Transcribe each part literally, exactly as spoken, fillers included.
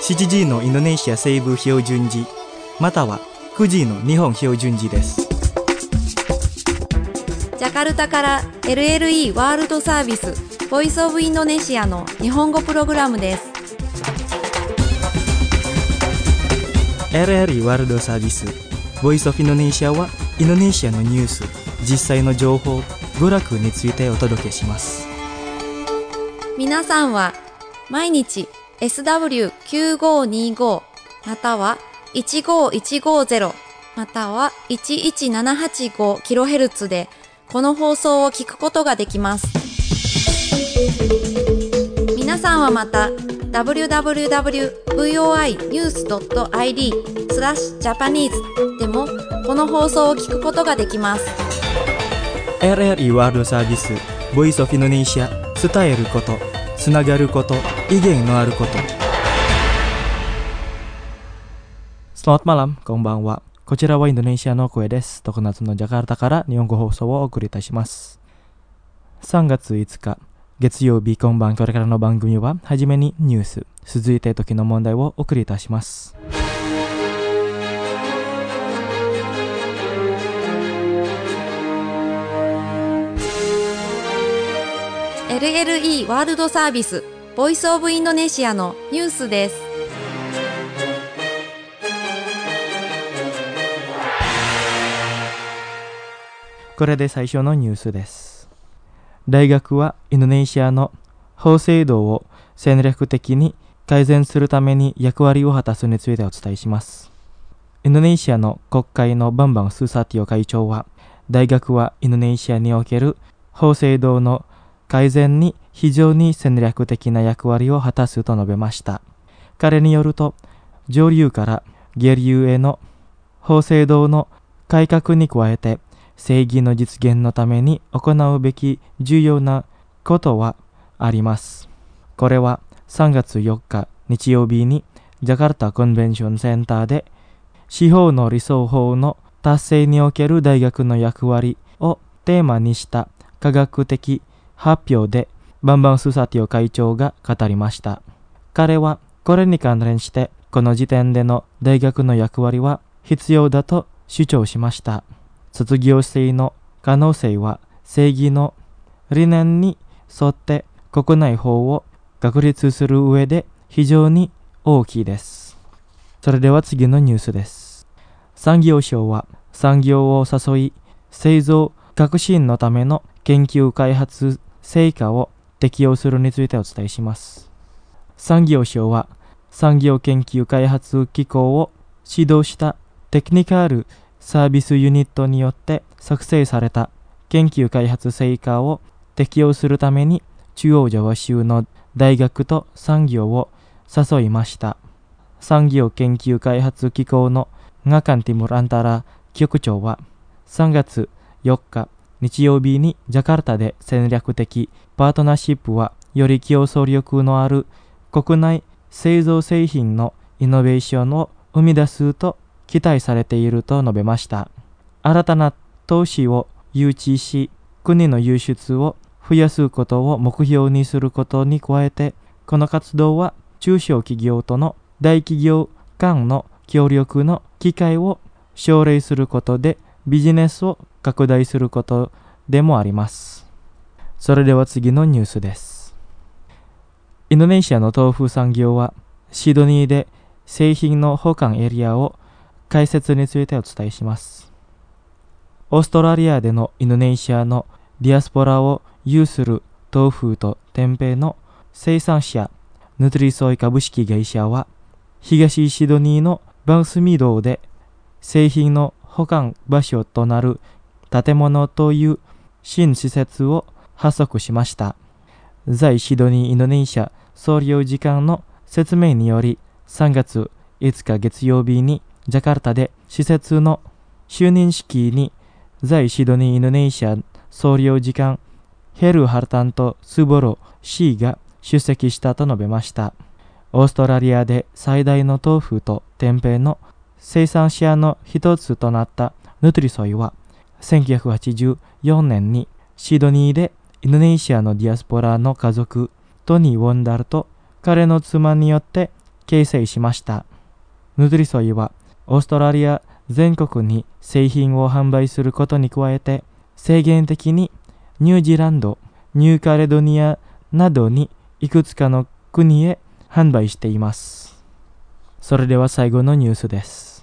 しちじのインドネシア西部標準時またはくじの日本標準時です。 ジャカルタから エルエルイー ワールドサービスボイスオブインドネシアの日本語プログラムです。 エルエルイー ワールドサービスボイスオブインドネシアはインドネシアのニュース、実際の情報、娯楽についてお届けします。 皆さんは毎日 エスダブリューきゅうごにご またはいちごいちごゼロまたはいちいちななはちごキロヘルツ でこの放送を聞くことができます。皆さんはまた ダブリューダブリューダブリュードットブイオーアイニュースドットアイディー スラッシュジャパニーズでもこの放送を聞くことができます。 エルエルイー ワールドサービスボイスオブインドネシア、伝えること、つながること、意見のあること。Selamat malam、こんばんは。こちらはインドネシアの声です。常夏のジャカルタから日本語放送をお送りいたします。さんがついつか月曜日、今晩これからの番組ははじめにニュース、続いて時の問題をお送りいたします。 エルエルイー ワールドサービスボイスオブインドネシアのニュースです。 これで最初のニュースです。大学はインドネシアの法制度を戦略的に改善するために役割を果たすについてお伝えします。インドネシアの国会のバンバン・スーサティオ会長は、大学はインドネシアにおける法制度の改善に非常に戦略的な役割を果たすと述べました。彼によると、上流から下流への法制度の改革に加えて、正義の実現のために行うべき重要なことはあります。これはさんがつよっか日曜日にジャカルタコンベンションセンターで司法の理想法の達成における大学の役割をテーマにした科学的発表でバンバン・スーサティオ会長が語りました。彼はこれに関連してこの時点での大学の役割は必要だと主張しました。卒業生の可能性は正義の理念に沿って国内法を確立する上で非常に大きいです。それでは次のニュースです。産業省は産業を誘い製造革新のための研究開発成果を適用するについてお伝えします。産業省は産業研究開発機構を指導したテクニカルサービスユニットによって作成された研究開発成果を適用するために中央ジャワ州の大学と産業を誘いました。産業研究開発機構のガカンティムル・アンタラ局長はさんがつよっか日曜日にジャカルタで戦略的パートナーシップはより競争力のある国内製造製品のイノベーションを生み出すと期待されていると述べました。新たな投資を誘致し、国の輸出を増やすことを目標にすることに加えて、この活動は中小企業との大企業間の協力の機会を奨励することでビジネスを拡大することでもあります。それでは次のニュースです。インドネシアの豆腐産業はシドニーで製品の保管エリアを開設についてお伝えします。オーストラリアでのインドネシアのディアスポラを有する豆腐と天平の生産者ヌトリソイ株式会社は東シドニーのバンスミドで製品の保管場所となる建物という新施設を発足しました。在シドニーインドネシア総領事館の説明によりさんがついつか月曜日にジャカルタで施設の就任式に在シドニーインドネシア総領事館ヘル・ハルタント・スボロ氏が出席したと述べました。オーストラリアで最大の豆腐と天平の生産者の一つとなったヌトリソイはせんきゅうひゃくはちじゅうよねんにシドニーでインドネシアのディアスポラの家族トニー・ウォンダルと彼の妻によって形成しました。ヌトリソイはオーストラリア全国に製品を販売することに加えて、制限的にニュージーランド、ニューカレドニアなどにいくつかの国へ販売しています。それでは最後のニュースです。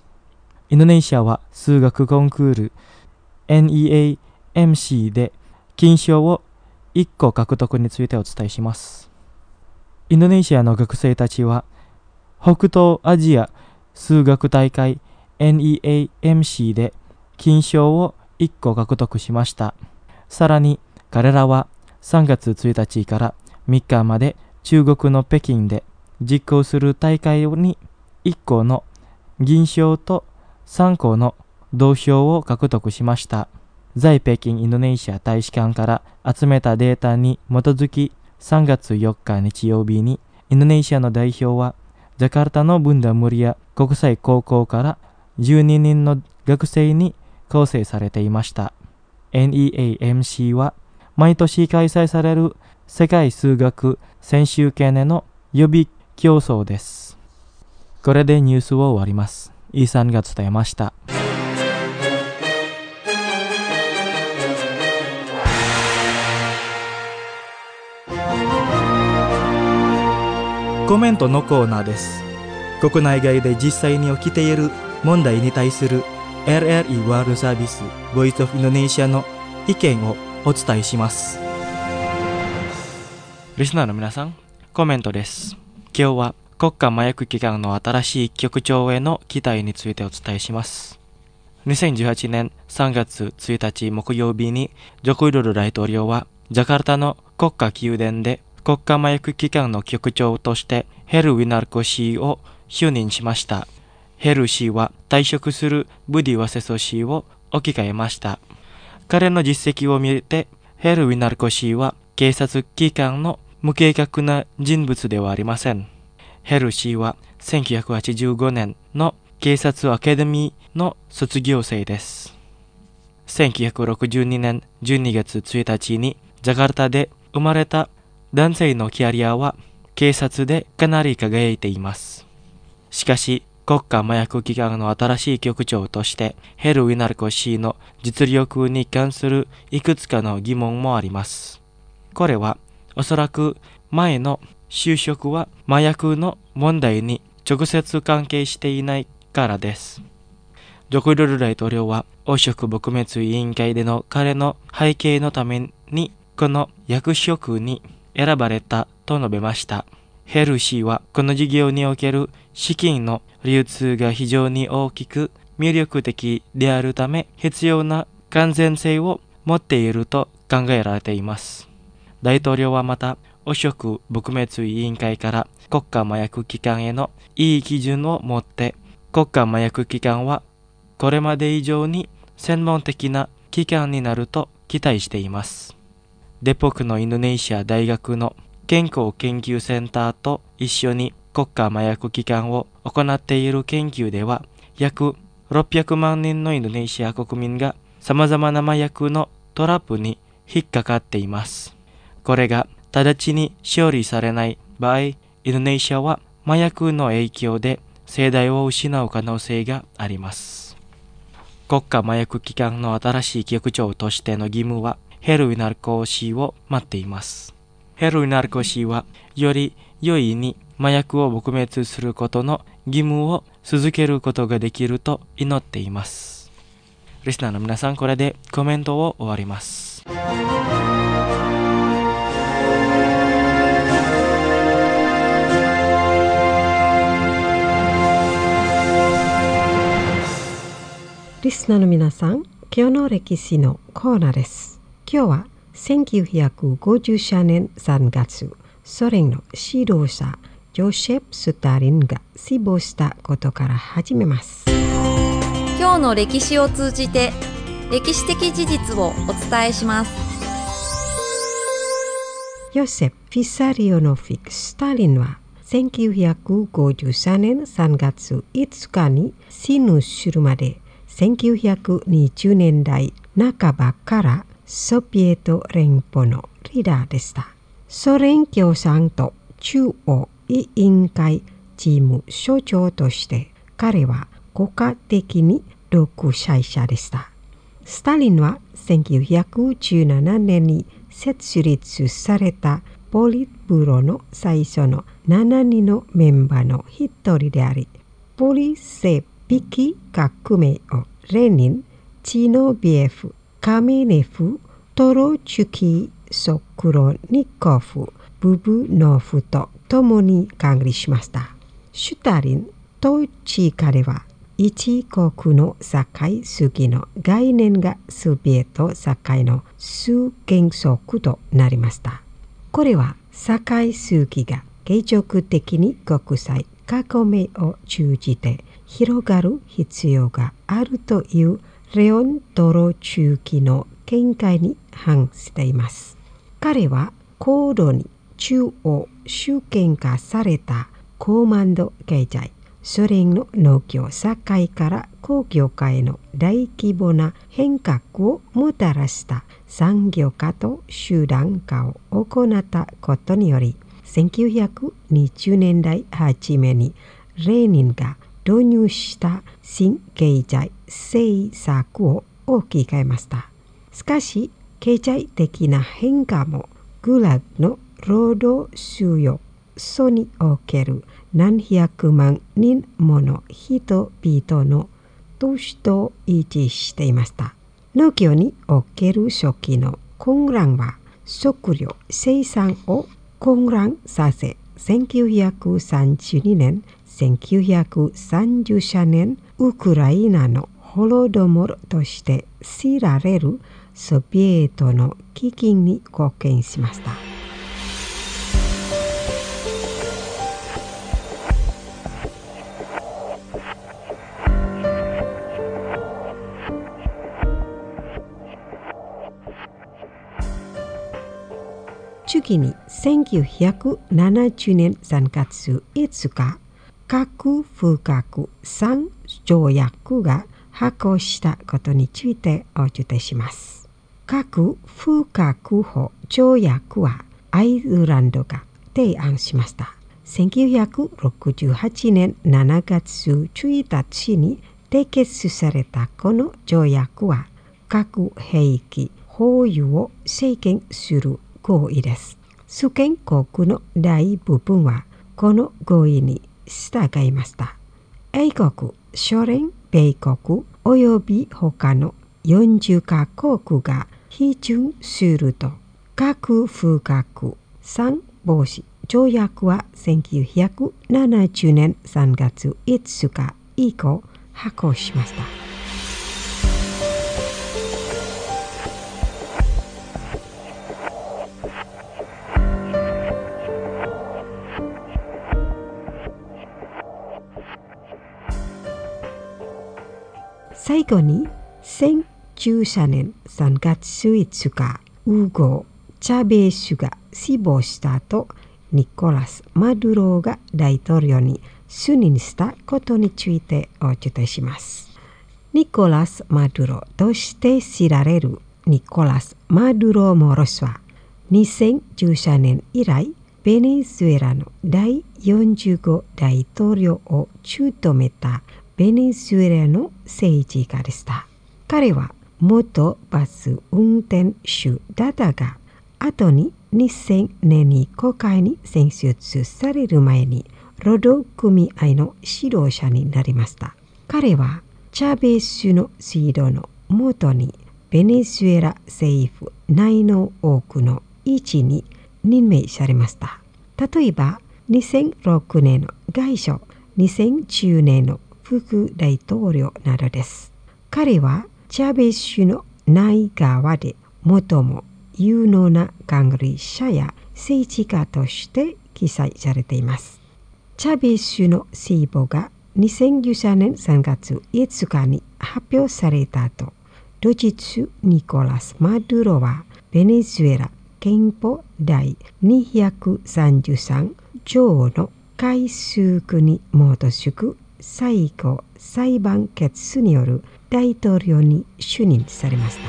インドネシアは数学コンクール エヌイーエーエムシー で金賞をいっこ獲得についてお伝えします。インドネシアの学生たちは北東アジア数学大会 エヌイーエーエムシー で金賞をいっこ獲得しました。さらに彼らはさんがつついたちからみっかまで中国の北京で実行する大会にいっこの銀賞とさんこの銅賞を獲得しました。在北京インドネシア大使館から集めたデータに基づきさんがつよっか日曜日にインドネシアの代表はジャカルタのブンダムリア国際高校からじゅうににんの学生に構成されていました。エヌイーエーエムシー は毎年開催される世界数学選手権への予備競争です。これでニュースを終わります。イーさんが伝えました。コメントのコーナーです。国内外で実際に起きている問題に対する エルエルイー ワールドサービス Voice of Indonesia の意見をお伝えします。リスナーの皆さん、コメントです。今日は国家麻薬機関の新しい局長への期待についてお伝えします。にせんじゅうはちねんさんがつついたち木曜日にジョコウィドド大統領はジャカルタの国家宮殿で国家麻薬機関の局長としてヘル・ウィナルコ氏を就任しました。ヘル氏は退職するブディ・ワセソ氏を置き換えました。彼の実績を見て、ヘル・ウィナルコ氏は警察機関の無計画な人物ではありません。ヘル氏はせんきゅうひゃくはちじゅうごねんの警察アカデミーの卒業生です。せんきゅうひゃくろくじゅうにねんじゅうにがつついたちにジャカルタで生まれた男性のキャリアは警察でかなり輝いています。しかし、国家麻薬機関の新しい局長としてヘル・ウィナルコ氏の実力に関するいくつかの疑問もあります。これはおそらく前の就職は麻薬の問題に直接関係していないからです。ジョコウィドド大統領は汚職撲滅委員会での彼の背景のためにこの役職に選ばれたと述べました。ヘル氏はこの事業における資金の流通が非常に大きく魅力的であるため必要な完全性を持っていると考えられています。大統領はまた汚職撲滅委員会から国家麻薬機関へのいい基準を持って国家麻薬機関はこれまで以上に専門的な機関になると期待しています。デポクのインドネシア大学の健康研究センターと一緒に国家麻薬機関を行っている研究では約ろっぴゃくまんにんのインドネシア国民が様々な麻薬のトラップに引っかかっています。これが直ちに処理されない場合、インドネシアは麻薬の影響で世代を失う可能性があります。国家麻薬機関の新しい局長としての義務はヘル・ウィナルコ氏を待っています。ヘル・ウィナルコ氏はより容易に麻薬を撲滅することの義務を続けることができると祈っています。リスナーの皆さん、これでコメントを終わります。 リスナーの皆さん、今日の歴史のコーナーです。今日はせんきゅうひゃくごじゅうねんさんがつ、ソ連の指導者ジョセフ・スターリンが死亡したことから始めます。 今日の歴史を通じて歴史的事実をお伝えします。 ヨセフ・フィサリオノフィク・スターリンはせんきゅうひゃくごじゅうさんねんさんがついつかに死ぬするまでせんきゅうひゃくにじゅうねんだいなかばからソビエト連邦のリーダーでした。ソ連共産党中央委員会チーム所長として彼は国家的に独裁者でした。スターリンはせんきゅうひゃくじゅうななねんに設立されたポリッブロの最初のしちにんのメンバーの一人であり、ポリセビキ革命をレーニン、チノビエフ、カメネフ、トロチュキ、ソクロニコフ、ブブノフと共に管理しました。スターリン統治下では一国の社会主義の概念がソビエト社会の主原則となりました。これは社会主義が継続的に国際革命を通じて広がる必要があるというレオン・トロチュキの見解に反しています。彼は高度に中央集権化された高慢度経済、ソ連の農業社会から工業化への大規模な変革をもたらした産業化と集団化を行ったことにより、せんきゅうひゃくにじゅうねんだい初めにレーニンが導入した新経済政策を置き換えました。しかし、経済的な変化もグラグの労働収容所における何百万人もの人々の都市と一致していました。農業における初期の混乱は食料生産を混乱させ、せんきゅうひゃくさんじゅうにねん、せんきゅうひゃくさんじゅうさんねん、ウクライナのホロドモルとして知られるソビエトの飢饉に貢献しました。次にせんきゅうひゃくななじゅうねんさんがついつか、核不拡散条約が発効したことについてお伝えします。核不拡法条約はアイルランドが提案しました。せんきゅうひゃくろくじゅうはちねんしちがつついたちに締結されたこの条約は、核兵器保有を制限する合意です。主権国の大部分はこの合意に従いました。英国、ソ連、米国および他のよんじゅっかこくが批准すると、核不拡散防止条約はせんきゅうひゃくななじゅうねんさんがついつか以降発効しました。最後にせんじゅうさんねんさんがついつか、ウゴ・チャベスが死亡した後、ニコラス・マドゥロが大統領に就任したことについてお伝えします。ニコラス・マドゥロとして知られるニコラス・マドゥロ・モロスは、にせんじゅうさんねん以来、ベネズエラのだいよんじゅうご大統領を務めたベネズエラの政治家でした。彼は元バス運転手だったが、後ににせんねんに国会に選出される前に労働組合の指導者になりました。彼はチャベスの指導のもとにベネズエラ政府内の多くの位置に任命されました。例えばにせんろくねんの外相、にせんじゅうねんの副大統領などです。彼はチャベスの内側で最も有能な管理者や政治家として記載されています。チャベスの死亡がにせんじゅうさんねんさんがついつかに発表された後、同日ニコラス・マドゥロはベネズエラ憲法第にひゃくさんじゅうさん条の改則に基づく最高裁判決による大統領に就任されました。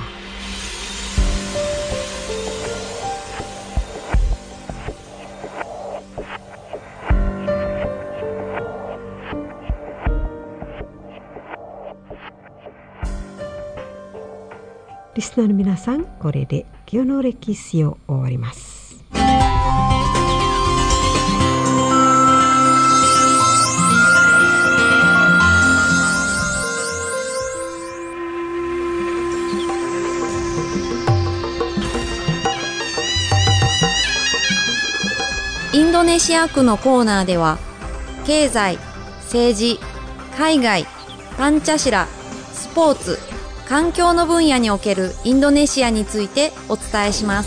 リスナーの皆さん、これで今日の歴史を終わります。 インドネシア区のコーナーでは、経済、政治、海外、パンチャシラ、スポーツ、環境の分野におけるインドネシアについてお伝えします。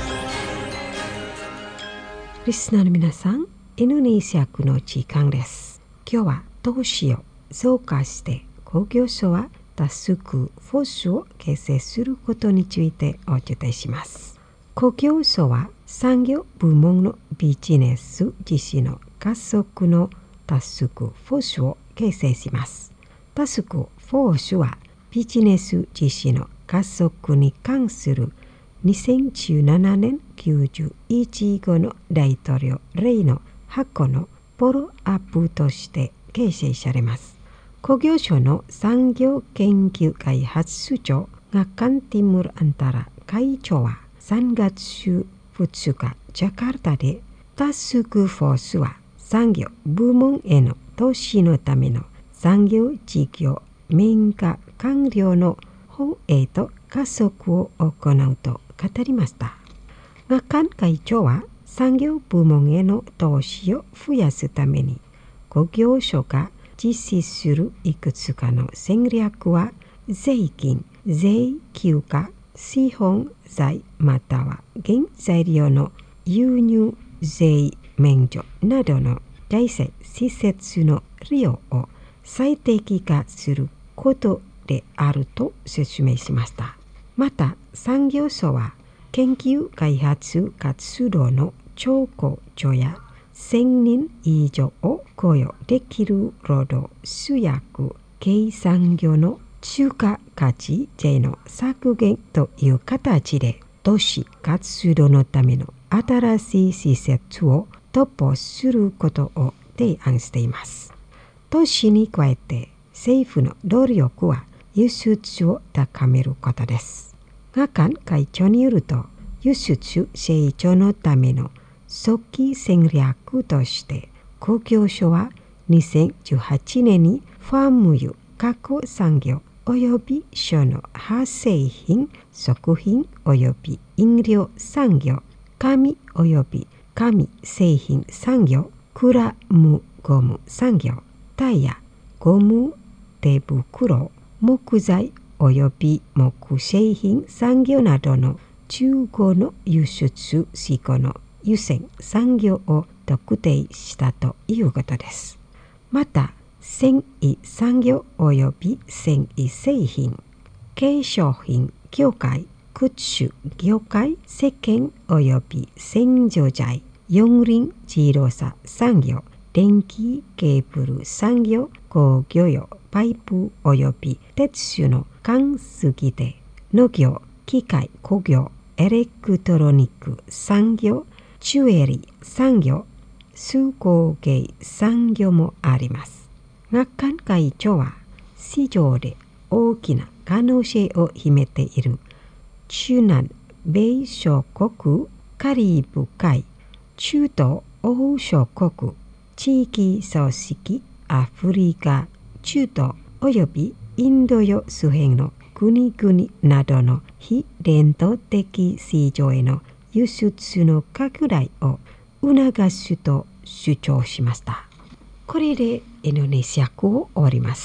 リスナーの皆さん、インドネシア区の時間です。今日は都市を増加して工業所はタスクフォースを形成することについてお伝えします。工業所は産業部門のビジネス実施の加速のタスクフォースを形成します。タスクフォースはビジネス実施の加速に関するにせんじゅうななねんきゅうじゅういちごの大統領令の箱のフォローアップとして形成されます。工業省の産業研究開発長ガカンティムルアンタラ会長はさんがつふつかジャカルタでタスクフォースは産業部門への投資のための産業事業民間官僚の放映と加速を行うと語りました。ガカン会長は産業部門への投資を増やすために工業省が実施するいくつかの戦略は税金、税休暇、資本財または原材料の輸入税免除などの財政施設の利用を最適化することであると説明しました。また産業省は研究開発活動の兆候所やせんにん以上を雇用できる労働集約経産業の中華価値税の削減という形で都市活動のための新しい施設を突破することを提案しています。都市に加えて政府の努力は輸出を高めることです。ガカン会長によると、輸出成長のための早期戦略として工業省はにせんじゅうはちねんにファーム油加工産業および書の派製品、食品および飲料産業、紙および紙製品産業、クラムゴム産業、タイヤ、ゴム手袋、木材および木製品産業などの中古の輸出志向の優先産業を特定したということです。また、繊維産業および繊維製品、化粧品業界、靴業界、石鹸および洗浄剤、四輪自動車産業、電気ケーブル産業、工業用パイプおよび鉄種の乾杉で、農業、機械工業、エレクトロニック産業、ジュエリー産業、手工芸産業もあります。ガカン会長は市場で大きな可能性を秘めている中南米諸国、カリブ海、中東欧諸国、地域組織アフリカ、中東およびインド洋周辺の国々などの非伝統的市場への輸出の拡大を促すと主張しました。これでインドネシア語を終わります。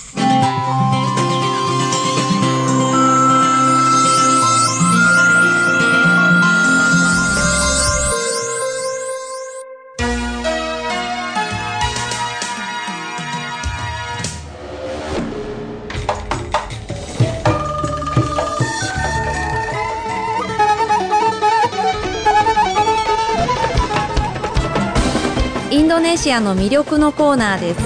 インドネシアの魅力のコーナーです。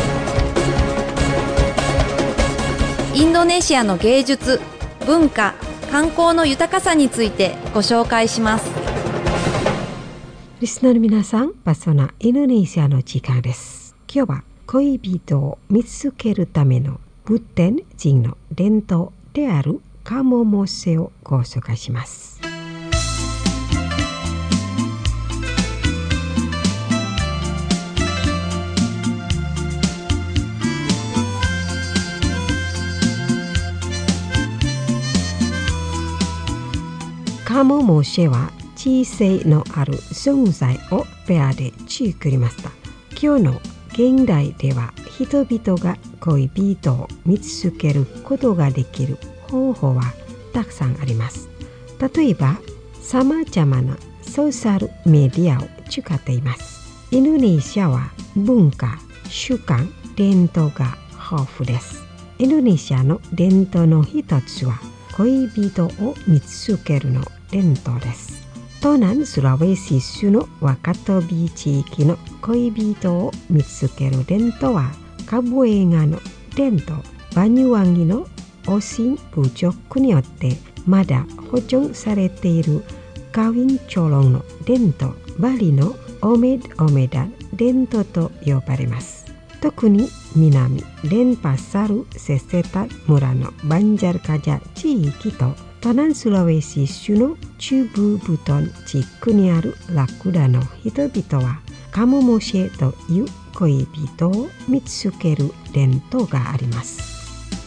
インドネシアの芸術、文化、観光の豊かさについてご紹介します。 リスナーの皆さん、パソナインドネシアの時間です。今日は恋人を見つけるための仏典人の伝統であるカモモセをご紹介します。カモモシェは知性のある存在をペアで作りました。今日の現代では人々が恋人を見つけることができる方法はたくさんあります。例えば、さまざまなソーシャルメディアを使っています。インドネシアは文化、習慣、伝統が豊富です。インドネシアの伝統の一つは恋人を見つけるの伝統です。東南スラウェシ州の若飛地域の恋人を見つける伝統はカブエガの伝統、バニュワンギのおしん部族によってまだ保存されているカウィンチョロンの伝統、バリのオメドオメダ伝統と呼ばれます。特に南デンパサルセセタ村のバンジャルカジャ地域と東南スラウェシ州の中部ブトン地区にあるラクダの人々はカモモシェという恋人を見つける伝統があります。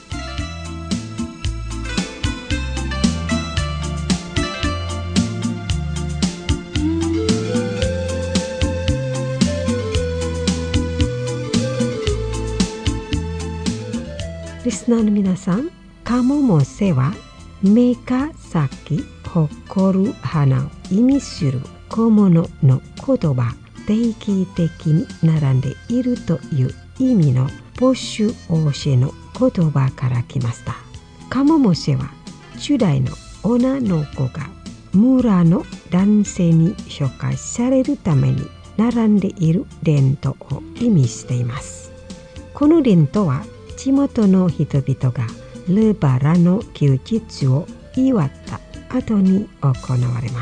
リスナーの皆さん、カモモセは目が咲き誇る花を意味する小物の言葉、定期的に並んでいるという意味のポシュオーシェの言葉から来ました。カモモセはじゅう代の女の子が村の男性に紹介されるために並んでいる伝統を意味しています。この伝統は地元の人々がレバラの休日を祝った後に行われます。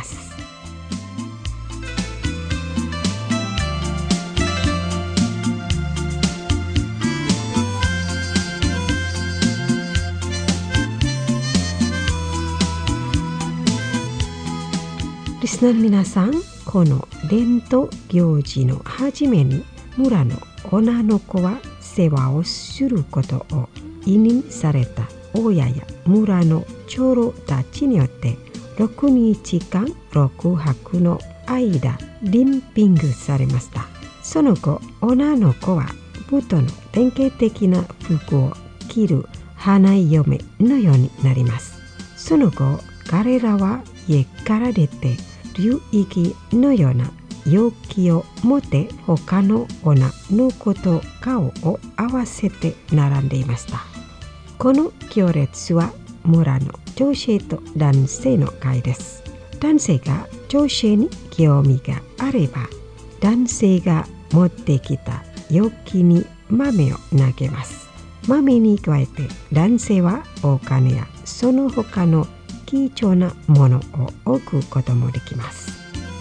リスナーの皆さん、この伝統行事の初めに村の女の子は世話をすることを委任された親や村の長老たちによってろくにちかんろくはくの間リンピングされました。その後、女の子はブトの典型的な服を着る花嫁のようになります。その後、彼らは家から出て流域のような容器を持って他の女の子と顔を合わせて並んでいました。この行列は村の女性と男性の会です。男性が女性に興味があれば、男性が持ってきた容器に豆を投げます。豆に加えて男性はお金やその他の貴重なものを置くこともできます。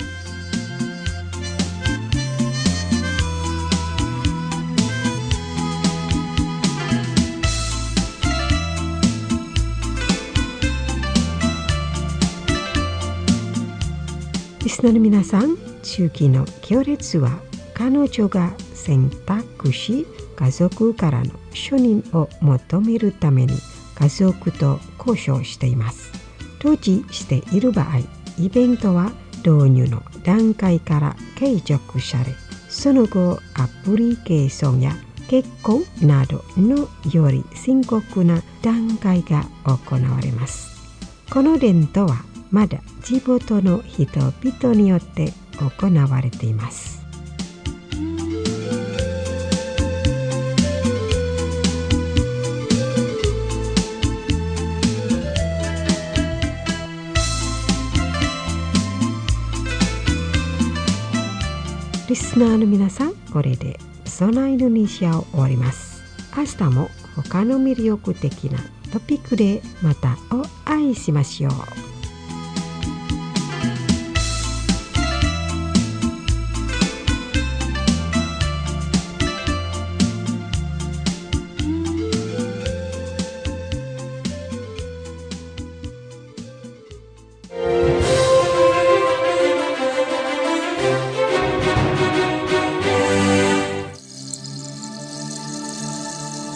リスナーの皆さん、中期の行列は彼女が選択し家族からの承認を求めるために家族と交渉しています。当時している場合、イベントは導入の段階から継続され、その後アプリケーションや結婚などのより深刻な段階が行われます。この伝統はまだ地元の人々によって行われています。リスナーの皆さん、これでそのインドネシアを終わります。明日も他の魅力的なトピックでまたお会いしましょう。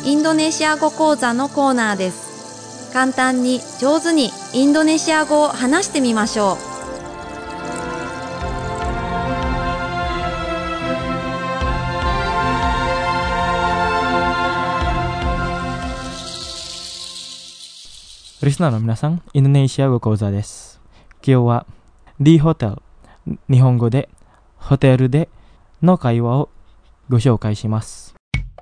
インドネシア語講座のコーナーです。簡単に上手にインドネシア語を話してみましょう。 リスナーの皆さん、インドネシア語講座です。今日は di hotel、日本語でホテルでの会話をご紹介します。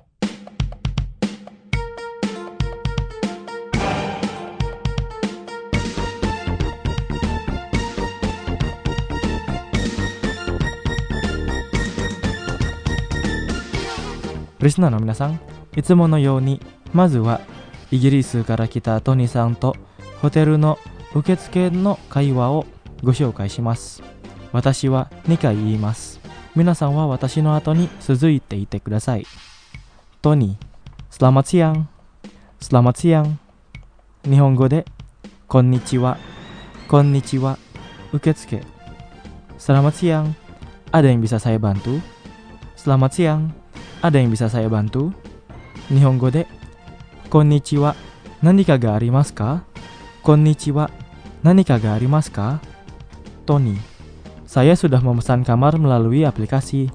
リスナーの皆さん、いつものようにまずはイギリスから来たトニーさんとホテルの受付の会話をご紹介します。私はにかい言います。皆さんは私の後に続いていてください。トニー、selamat siang、selamat siang。日本語で、こんにちは、こんにちは、受付。selamat siang、ada yang bisa saya bantu？ selamat siang、ada yang bisa saya bantu？ 日本語で、こんにちは、何かがありますか？こんにちは、何かがありますか？トニー、saya sudah memesan kamar melalui aplikasi.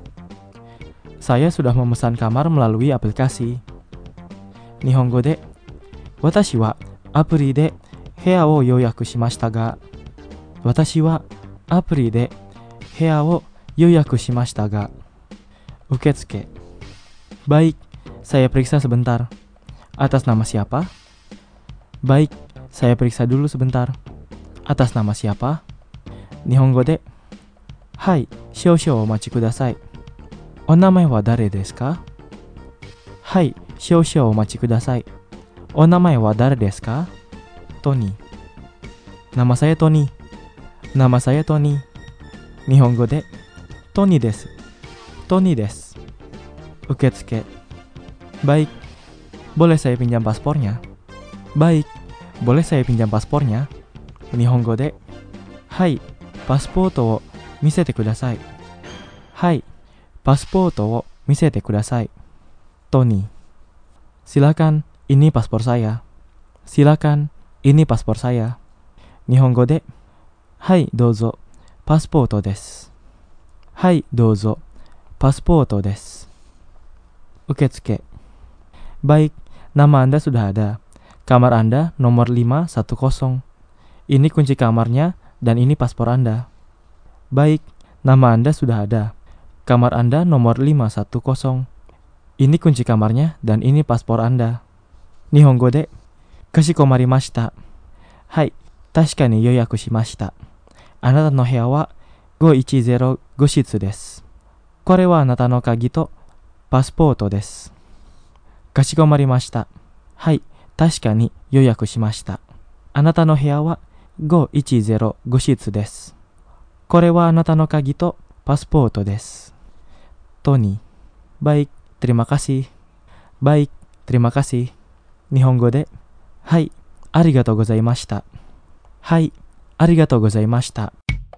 Saya sudah memesan kamar melalui aplikasi. 日本語で、私はアプリで部屋を予約しましたが、私はアプリで部屋を予約しましたが、受付。Baik, saya periksa sebentar. Atas nama siapa? Baik, saya periksa dulu sebentar. Atas nama siapa? 日本語で、はい、少々お待ちください。お名前は誰ですか？はい、少々お待ちください。お名前は誰ですか？トニー。Nama saya Tony。Nama saya Tony。日本語で、トニーです。トニーです。受付。Baik, boleh saya pinjam paspornya? Baik, boleh saya pinjam paspornya? 日本語で、はい、パスポートを見せてください。はい、パスポートを見せてください。トニー。Silakan, ini paspor saya. Silakan, ini paspor saya. 日本語で、はい、どうぞ、パスポートです。はい、どうぞ、パスポートです。受付。Baik, nama Anda sudah ada. Kamar Anda nomor lima satu nol. Ini kunci kamarnya dan ini paspor Anda. Baik, nama Anda sudah ada. Kamar Anda nomor lima satu nol. Ini kunci kamarnya dan ini paspor Anda. 日本語で、かしこまりました。はい、確かに予約しました。あなたの部屋はごひゃくじゅうご室です。これはあなたの鍵とパスポートです。かしこまりました。はい、確かに予約しました。あなたの部屋はごひゃくじゅうご室です。これはあなたの鍵とパスポートです。トニー。Baik, terima kasih. Baik, terima kasih. 日本語で、はい、ありがとうございました。はい、ありがとうございました。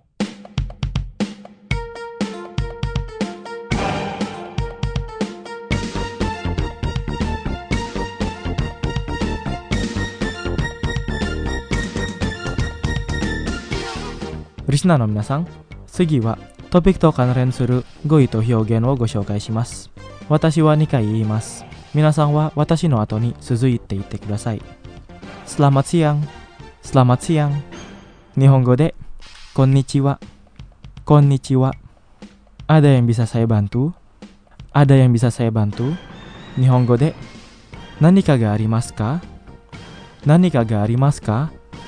リスナーの皆さん、次はトピックと関連する語彙と表現をご紹介します。私はにかい言います。皆さんは私の後に続いていってください。Selamat siang、Selamat siang。日本語で、こんにちは、こんにちは。Ada yang bisa saya bantu? Ada yang bisa saya bantu? 日本語で、何かがありますか？何かがありますか？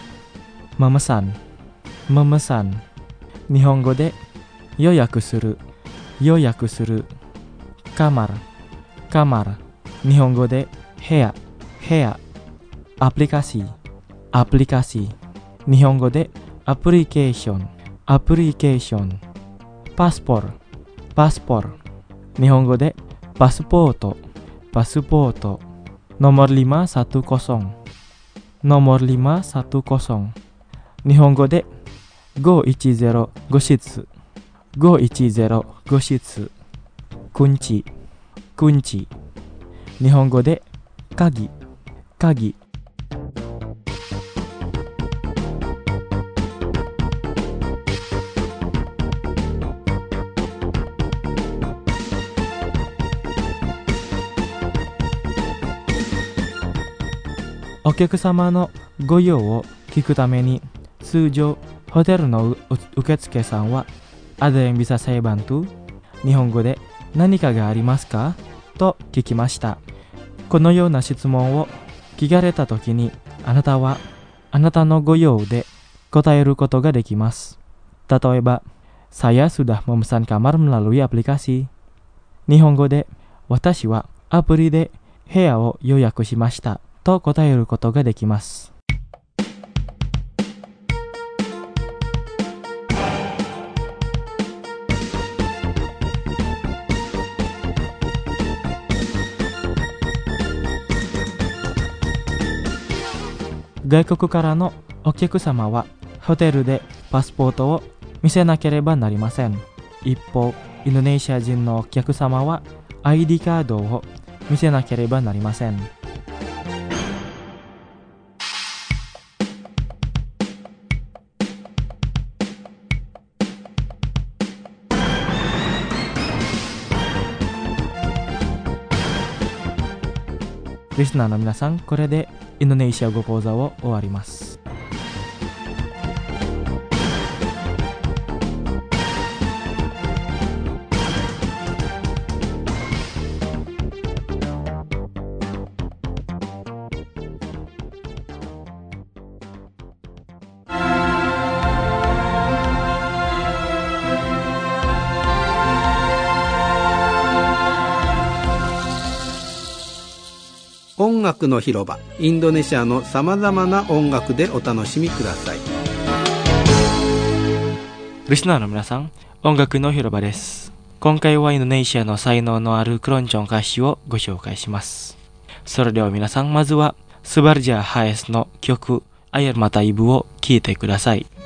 memesan、memesan。日本語で、予約する、予約する。kamar、kamar。日本語で、部屋、部屋。アプリカシー、アプリカシー。日本語で、アプリケーション、アプリケーション。パスポート、パスポート。日本語で、パスポート、パスポート。nomor lima satu nol、nomor lima satu nol。日本語で、ごひゃくじゅうご室、ごひゃくじゅうご室。kunci、kunci。日本語で、 鍵鍵お客様のご用を聞くために通常ホテルの受付さんはada yang bisa saya bantu? 日本語で何かがありますかと聞きました。このような質問を聞かれたときにあなたはあなたのご用で答えることができます。例えば、saya sudah memesan kamar melalui aplikasi。日本語で私はアプリで部屋を予約しましたと答えることができます。外国からのお客様はホテルでパスポートを見せなければなりません。一方、インドネシア人のお客様は アイディー カードを見せなければなりません。リスナーの皆さん、これでインドネシア語講座を終わります。 音楽の広場、インドネシアのさまざまな音楽でお楽しみください。 リスナーの皆さん、音楽の広場です。今回はインドネシアの才能のあるクロンチョン歌手をご紹介します。それでは皆さん、まずはスバルジャー・ハエスの曲アヤルマタイブを聴いてください。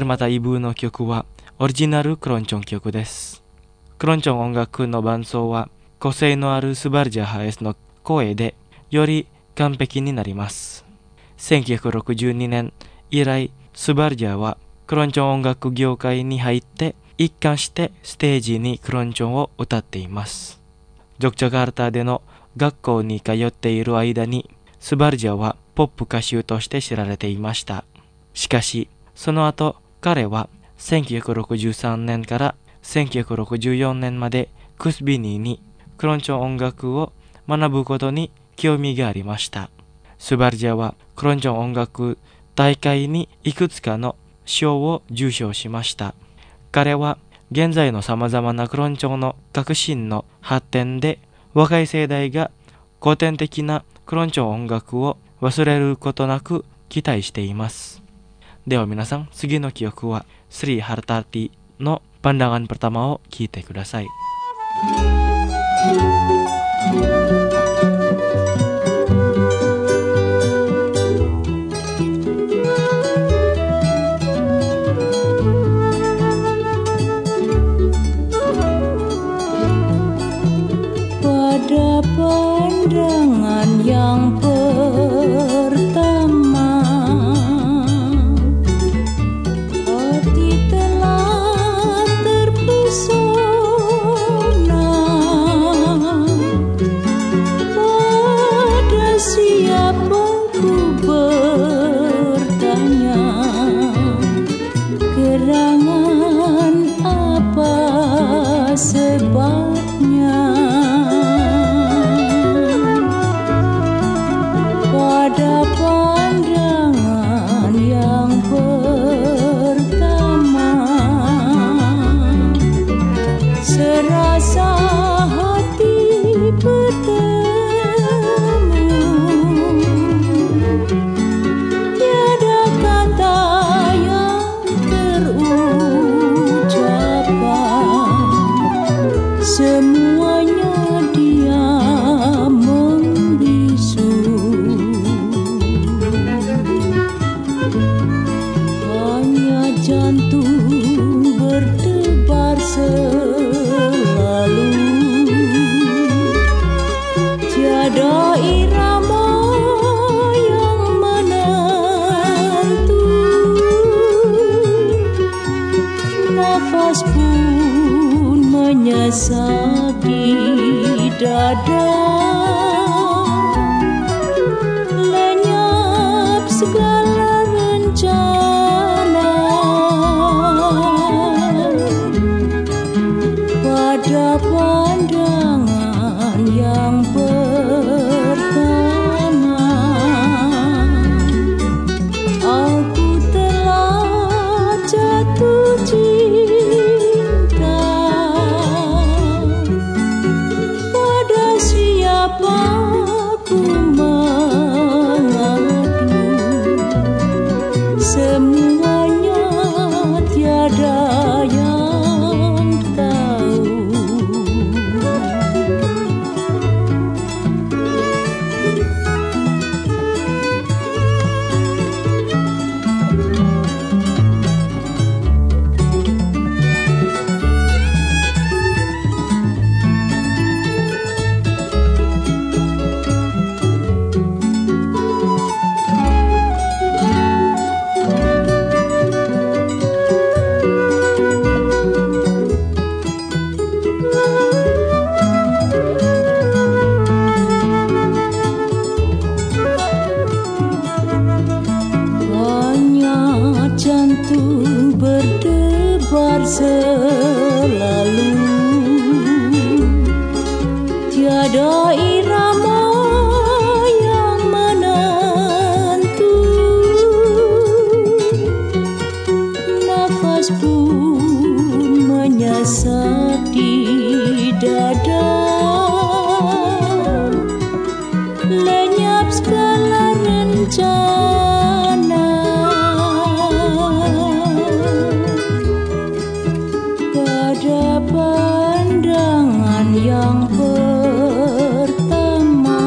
Permata Ibu no kyoku wa originalu keroncong kyoku desu. Keroncong ongaku no banso wa kosei no aru Subarja Hayes no koe de yori kanpeki ni narimasu.せんきゅうひゃくろくじゅうにねん以来、スバルジャーはクロンチョン音楽業界に入って一貫してステージにクロンチョンを歌っています。ジョクジャカルタでの学校に通っている間に、スバルジャーはポップ歌手として知られていました。しかし、その後、彼はせんきゅうひゃくろくじゅうさんねんからせんきゅうひゃくろくじゅうよねんまでクスビニーにクロンチョン音楽を学ぶことに興味がありました。スバルジャーはクロンチョン音楽大会にいくつかの賞を受賞しました。彼は現在の様々なクロンチョンの革新の発展で若い世代が古典的なクロンチョン音楽を忘れることなく期待しています。では皆さん、次の曲はスリーハルターティのpandangan pertamaを聞いてください。 Pandangan yang pertama, hati telah terpesona pada siapa ku bertanya, gerangan apa sebabnya. Pada pandangan yang pertama, serasa hati bertemu, tiada kata yang terucapkan, semuanya dia membisu. Jantung berdebar selalu, tiada irama yang menentu, nafas pun menyesap di dada, lenyap segala rencana. Pada pandangan yang pertama, aku telah jatuh cinta pada siapa ku mengadu, semuanya tiada yang tahu. Jantung berdebar selalu, tiada irama yang menentu, nafas pun menyesap di dada, lenyap segala rencana. Pada pandangan yang pertama,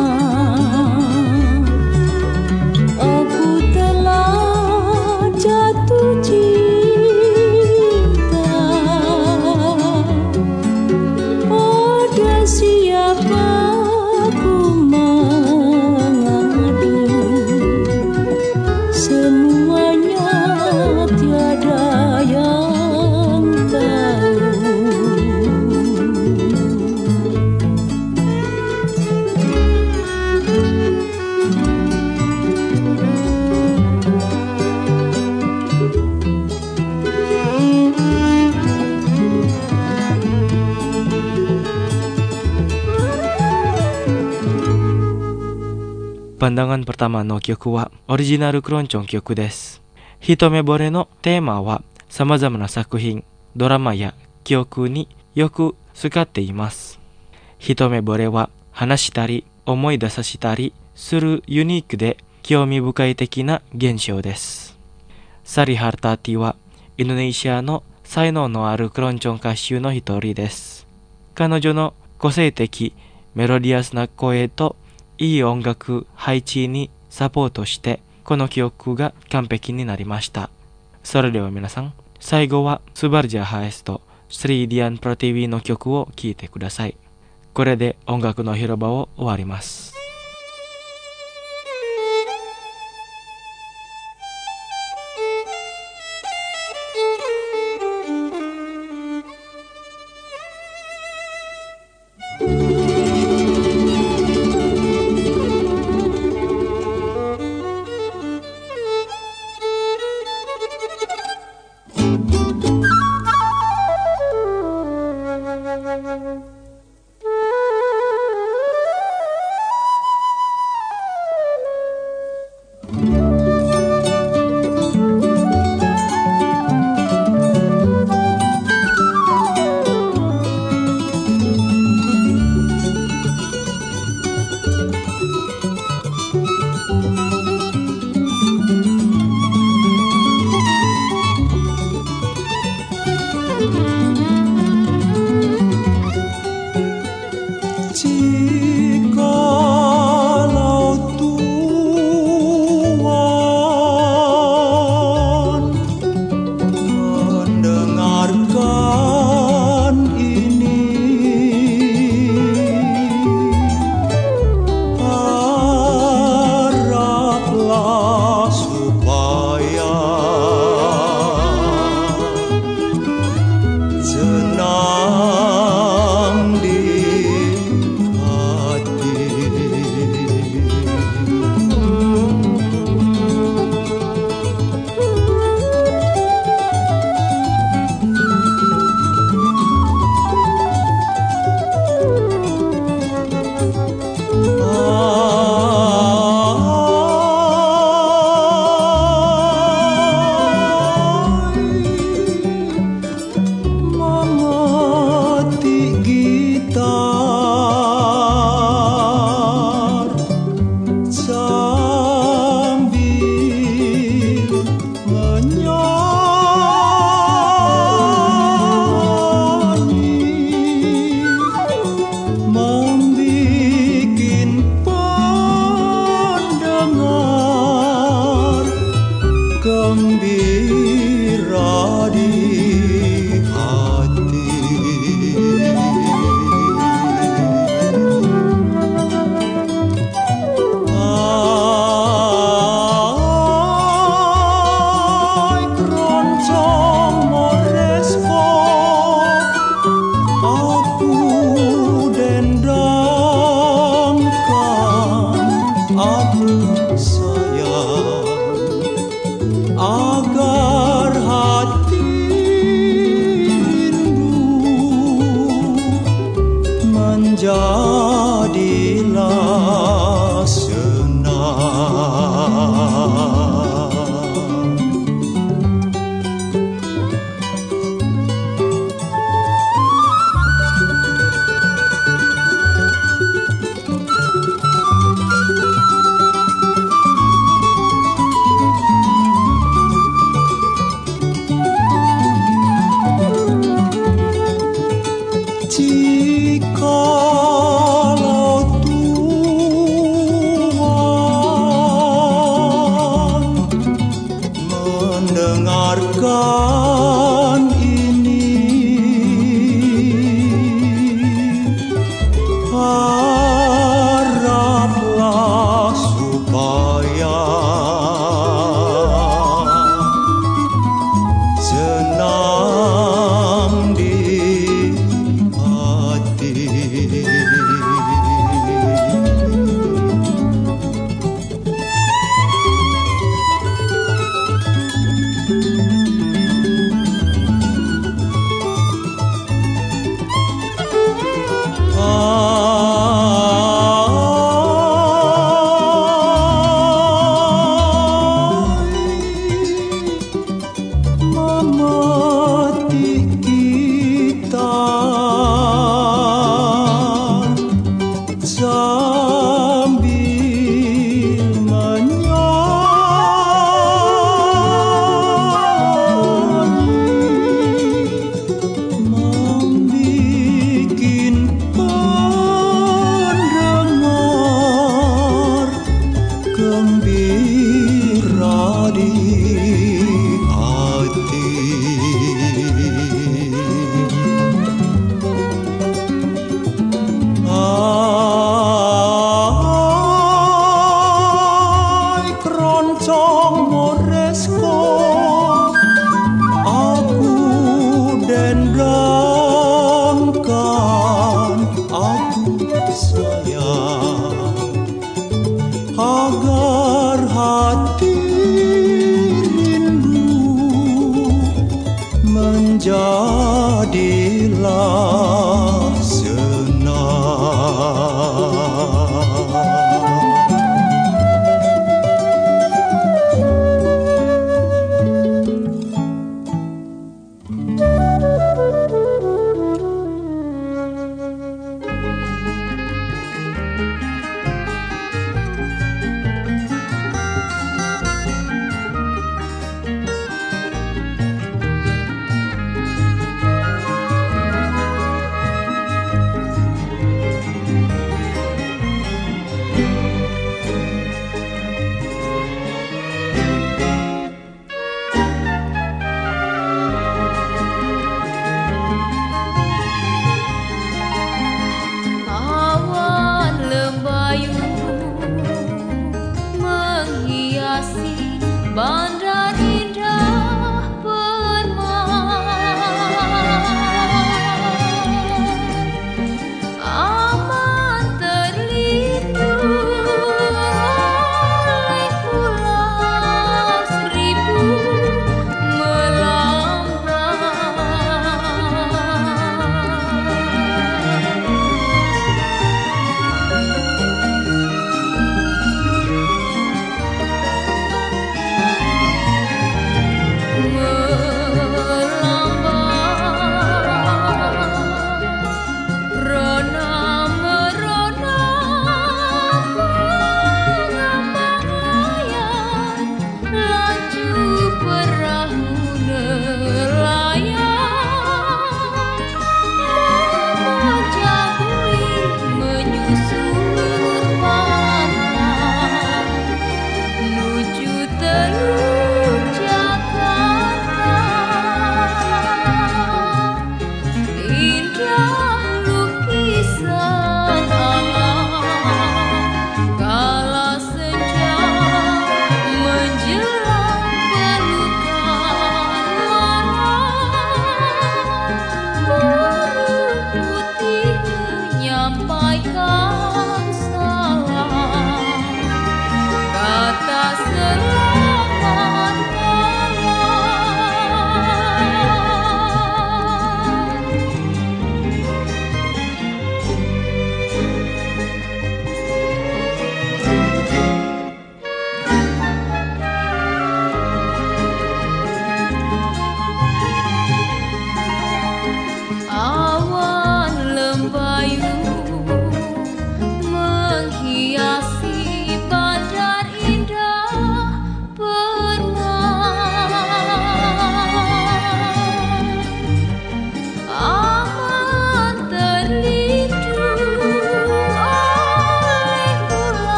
aku telah jatuh cinta pandangan pertamaの曲はオリジナルクロンチョン曲です。一目惚れのテーマは様々な作品、ドラマや曲によく使っています。一目惚れは話したり思い出させたりするユニークで興味深い的な現象です。サリ・ハルターティはインドネシアの才能のあるクロンチョン歌手の一人です。彼女の個性的メロディアスな声といい音楽配置にサポートしてこの曲が完璧になりました。それでは皆さん、最後はスバルジャハエスとスリーディアン・プラティビーの曲を聴いてください。これで音楽の広場を終わります。 jadilah senang. Jikalau Tuhan telah senang. Bandar indah Permai, aman terlindung oleh pulau seribu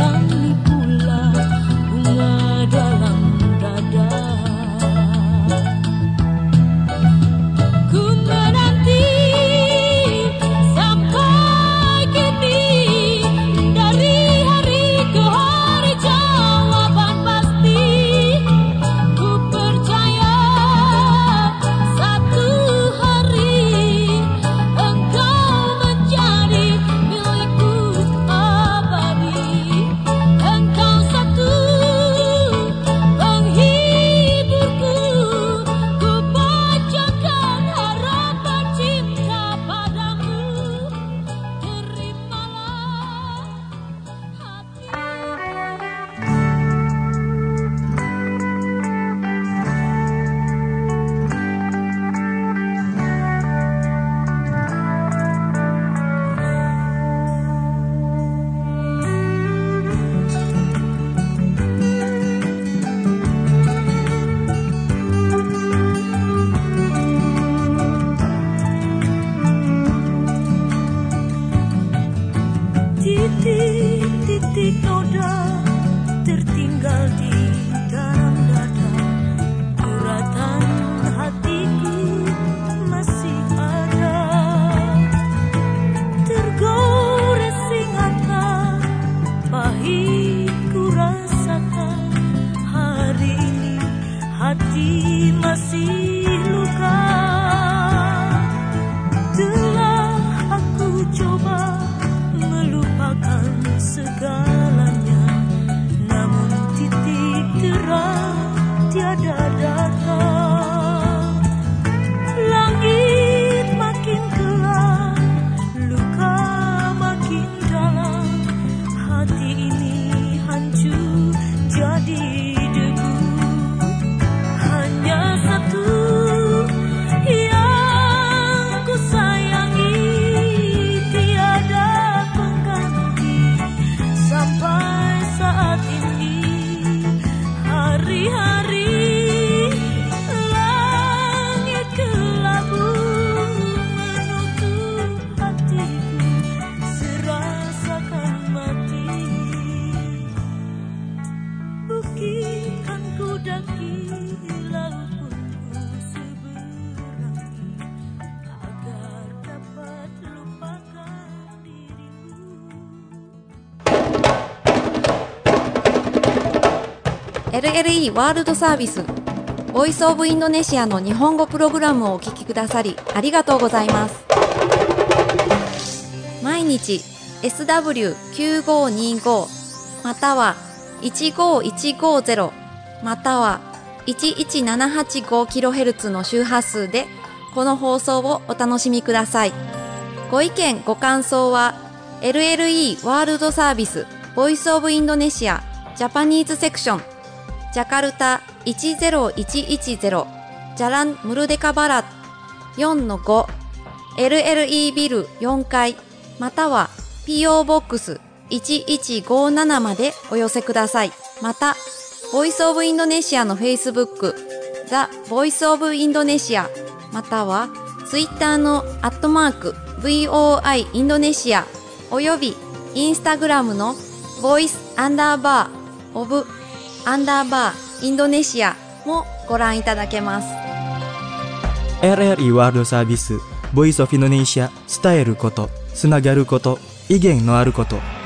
berani pula bunga dalam dada. Ku menanti sampai kini, dari hari ke hari jawaban pasti. Ku percaya satu hari engkau menjadi milikku abadi. Engkau satu penghiburku, ku panjatkan harapan cinta padamu. Terimalah hati. Titik-titik noda tertinggal di dalam dada. Guratan hatiku masih ada, tergores ingatan pahit ku rasakan. Hari ini hati masih luka. Telah aku coba melupakan segalanya, namun titik terang tiada datang. Langit makin gelap, luka makin dalam. Hati ini hancur jadi debu. Hanya satu yang ku sayangi, tiada pengganti. Sampai saat ini, hari-hari langit kelabu menutup hatiku, serasakan mati. Bukit kan ku daki, laut pun ku seberangi, agar dapat lupakan dirimu. エルエルイー ワールドサービスボイスオブインドネシアの日本語プログラムをお聞きくださりありがとうございます。毎日 エスダブリューきゅうごにご またはいちごいちごゼロまたはいちいちななはちごキロヘルツ の周波数でこの放送をお楽しみください。ご意見ご感想は エルエルイー ワールドサービスボイスオブインドネシアジャパニーズセクションジャカルタいちゼロいちいちゼロジャランムルデカバラ よんのご エルエルイー ビルよんかいまたは ピーオー ボックスいちいちごななまでお寄せください。また、ボイスオブインドネシアの Facebook、ザ・ボイスオブインドネシア、または Twitter のアットマーク ブイオーアイ インドネシアおよび Instagram のボイスアンダーバーオブアンダーバーインドネシアもご覧いただけます。 エルエルイー ワールドサービスボイスオブインドネシア伝えること、つながること、意見のあること。